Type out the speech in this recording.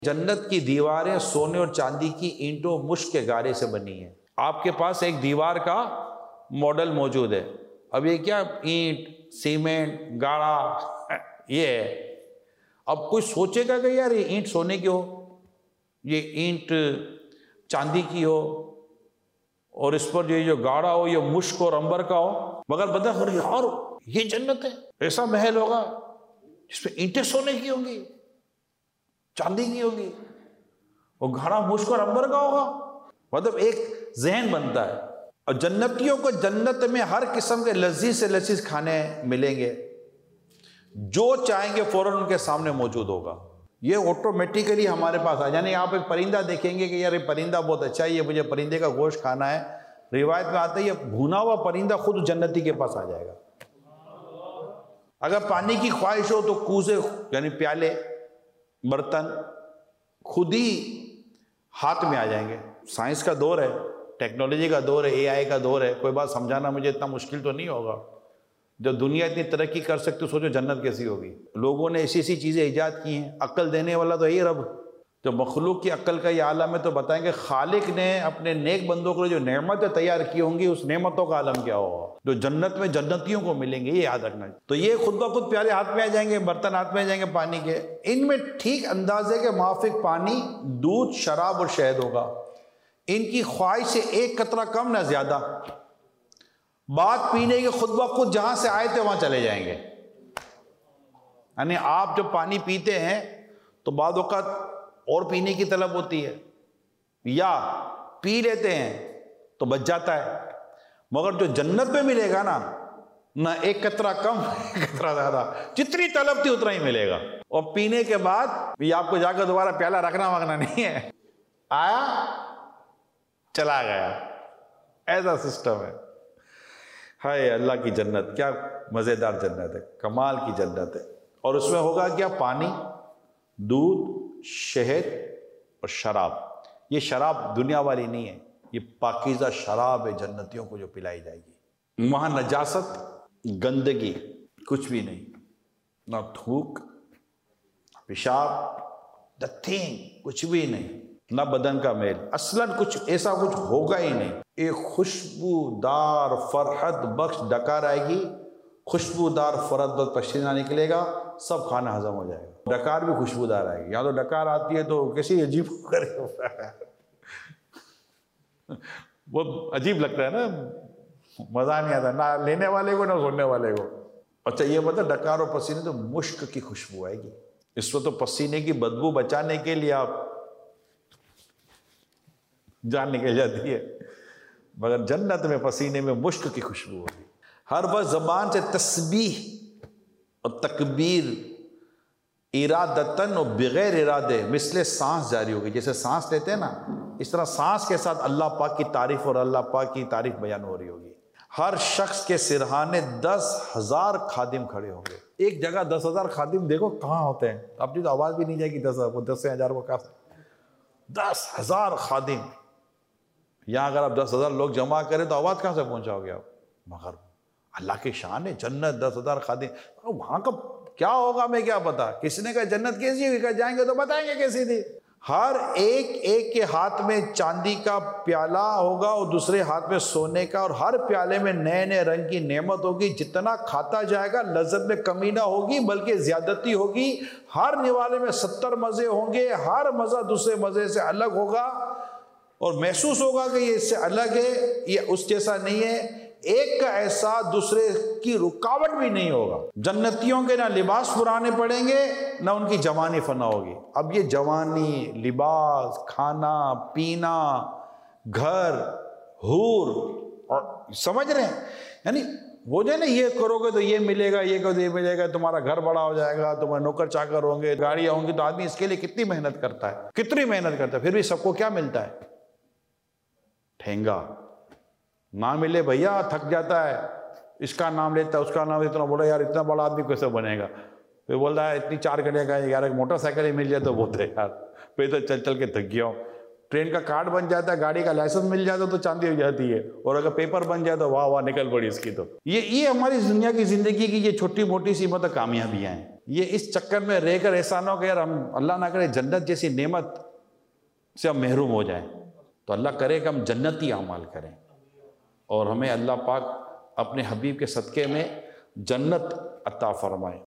जन्नत की दीवारें सोने और चांदी की ईंटों मुश्क के गारे से बनी है। आपके पास एक दीवार का मॉडल मौजूद है। अब ये क्या ईंट सीमेंट गाड़ा ये है। अब कोई सोचेगा कि यार ये ईंट सोने की हो, ये ईंट चांदी की हो और इस पर जो गाड़ा हो ये मुश्क और अंबर का हो, मगर बता यार ये जन्नत है। ऐसा महल होगा जिसमें ईंटें सोने की होंगी, चांदी की होगी और घड़ा मुश्क और अंबर का होगा। मतलब एक जहन बनता है। और जन्नतियों को जन्नत में हर किस्म के लजीज से लजीज खाने मिलेंगे, जो चाहेंगे फौरन उनके सामने मौजूद होगा। ये ऑटोमेटिकली हमारे पास आ, यानी आप एक परिंदा देखेंगे कि यार ये परिंदा बहुत अच्छा है, ये मुझे परिंदे का गोश्त खाना है। रिवायत में आता है ये भुना हुआ परिंदा खुद जन्नती के पास आ जाएगा। अगर पानी की ख्वाहिश हो तो कूजे यानी प्याले बर्तन खुद ही हाथ में आ जाएंगे। साइंस का दौर है, टेक्नोलॉजी का दौर है, एआई का दौर है। कोई बात समझाना मुझे इतना मुश्किल तो नहीं होगा। जब दुनिया इतनी तरक्की कर सकती, सोचो जन्नत कैसी होगी। लोगों ने ऐसी ऐसी चीज़ें ईजाद की हैं। अक्ल देने वाला तो यही रब, जो मखलूक की अक्ल का ये आलम है। तो बताएंगे खालिक ने अपने नेक बंदों को जो नेमतें तैयार की होंगी, उस नेमतों का आलम क्या होगा जो जन्नत में जन्नतियों को मिलेंगे, ये याद रखना। तो ये खुद ब खुद प्याले हाथ में आ जाएंगे, बर्तन हाथ में आ जाएंगे पानी के। इनमें ठीक अंदाजे के माफिक पानी, दूध, शराब और शहद होगा। इनकी ख्वाहिश से एक कतरा कम ना ज्यादा। बात पीने के खुद ब खुद जहां से आए थे वहां चले जाएंगे। यानी आप जब पानी पीते हैं तो बाद वक़्त और पीने की तलब होती है, या पी लेते हैं तो बच जाता है। मगर जो जन्नत में मिलेगा ना एक कतरा कम एक कतरा ज्यादा, जितनी तलब थी उतना ही मिलेगा। और पीने के बाद ये आपको जाकर दोबारा प्याला रखना वगना नहीं है, आया चला गया, ऐसा सिस्टम है। हाय अल्लाह की जन्नत, क्या मजेदार जन्नत है, कमाल की जन्नत है। और उसमें होगा क्या, पानी, दूध, शहद और शराब। ये शराब दुनिया वाली नहीं है, ये पाकीज़ा शराब है जन्नतियों को जो पिलाई जाएगी। वहां नजासत, गंदगी कुछ भी नहीं, ना थूक, पेशाब, नथिंग, कुछ भी नहीं, ना बदन का मैल, असलन कुछ ऐसा कुछ होगा ही नहीं। एक खुशबूदार फरहत बख्श डकार आएगी, खुशबूदार फरहत बख्श पसीना निकलेगा, सब खाना हजम हो जाएगा। डकार भी खुशबूदार आएगी। या तो डकार आती है तो कैसी अजीब वो अजीब लगता है ना, मजा नहीं आता ना लेने वाले को ना छोड़ने वाले को। अच्छा ये बता, डकार और पसीने तो मुश्क की खुशबू आएगी। इस वक्त तो पसीने की बदबू बचाने के लिए आप जान निकल जाती है, मगर जन्नत में पसीने में मुश्क की खुशबू होगी। हर वक्त जबान से तस्बीह और तकबीर इरादतन और बगैर इरादे मिसले सांस जारी होगी। जैसे सांस लेते हैं ना, इस तरह सांस के साथ अल्लाह पाक की तारीफ और अल्लाह पाक की तारीफ बयान हो रही होगी। हर शख्स के सिरहाने 10,000 खादिम खड़े होंगे। एक जगह 10,000 खादिम देखो कहाँ होते हैं, अपनी तो आवाज़ भी नहीं जाएगी 10 से 10,000 को कहा 10,000 खादिम। यहाँ अगर आप 10,000 लोग जमा करें तो आवाज़ कहाँ से पहुँचाओगे आप। मगर अल्लाह की शान है, जन्नत 10,000 खादिम। वहाँ का क्या होगा मैं क्या पता। किसी ने कहा जन्नत कैसी होगी, कहा जाएंगे तो बताएंगे कैसी थी। हर एक के हाथ में चांदी का प्याला होगा और दूसरे हाथ में सोने का, और हर प्याले में नए नए रंग की नेमत होगी। जितना खाता जाएगा लज्जत में कमी ना होगी बल्कि ज्यादती होगी। हर निवाले में 70 मजे होंगे, हर मजा दूसरे मजे से अलग होगा और महसूस होगा कि ये इससे अलग है, ये उस जैसा नहीं है। एक का ऐसा दूसरे की रुकावट भी नहीं होगा। जन्नतियों के ना लिबास पुराने पड़ेंगे ना उनकी जवानी फना होगी। अब ये जवानी, लिबास, खाना पीना, घर, हूर, और समझ रहे हैं, यानी वो जो है ना, ये करोगे तो ये मिलेगा, ये करोगे तो ये मिलेगा, तुम्हारा घर बड़ा हो जाएगा, तुम्हारे नौकर चाकर होंगे, गाड़ियां होंगी। तो आदमी इसके लिए कितनी मेहनत करता है, कितनी मेहनत करता है, फिर भी सबको क्या मिलता है, ठेंगा। ना मिले भैया थक जाता है, इसका नाम लेता है उसका नाम, इतना बोला यार इतना बड़ा आदमी कैसे बनेगा। फिर बोल रहा है इतनी 4 घंटे का यार एक मोटरसाइकिल ही मिल जाए तो बोलते यार, फिर तो चल चल के थक गया हूँ। ट्रेन का कार्ड बन जाता है, गाड़ी का लाइसेंस मिल जाता तो चांदी हो जाती है, और अगर पेपर बन जाए तो वाह वाह निकल पड़ी इसकी। तो ये हमारी दुनिया की जिंदगी की ये छोटी मोटी सी मतलब कामयाबियां हैं। ये इस चक्कर में रहकर ऐसा ना हो कि यार हम अल्लाह ना करे जन्नत जैसी नेमत से हम महरूम हो जाएं। तो अल्लाह करे कि हम जन्नती अमाल करें और हमें अल्लाह पाक अपने हबीब के सदक़े में जन्नत अता फरमाए।